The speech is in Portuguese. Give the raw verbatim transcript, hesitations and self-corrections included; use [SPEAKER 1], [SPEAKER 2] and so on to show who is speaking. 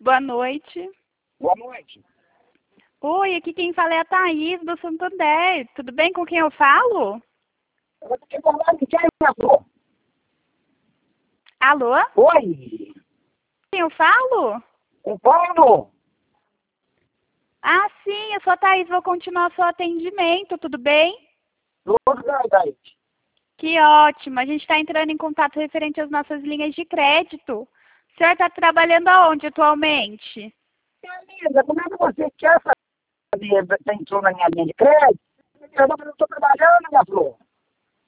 [SPEAKER 1] Boa noite.
[SPEAKER 2] Boa noite.
[SPEAKER 1] Oi, aqui quem fala é a Thaís do Santander. Tudo bem com quem eu falo?
[SPEAKER 2] Eu vou ter que falar de quem, minha flor?
[SPEAKER 1] Alô?
[SPEAKER 2] Oi,
[SPEAKER 1] Quem eu falo?
[SPEAKER 2] o Paulo.
[SPEAKER 1] Ah, sim, eu sou a Thaís, vou continuar o seu atendimento, tudo bem?
[SPEAKER 2] Tudo bem, Thaís?
[SPEAKER 1] Que ótimo, a gente está entrando em contato referente às nossas linhas de crédito. O senhor está trabalhando aonde atualmente?
[SPEAKER 2] Linda, como é que você quer saber se entrou na minha linha de crédito? Eu não estou trabalhando, minha flor.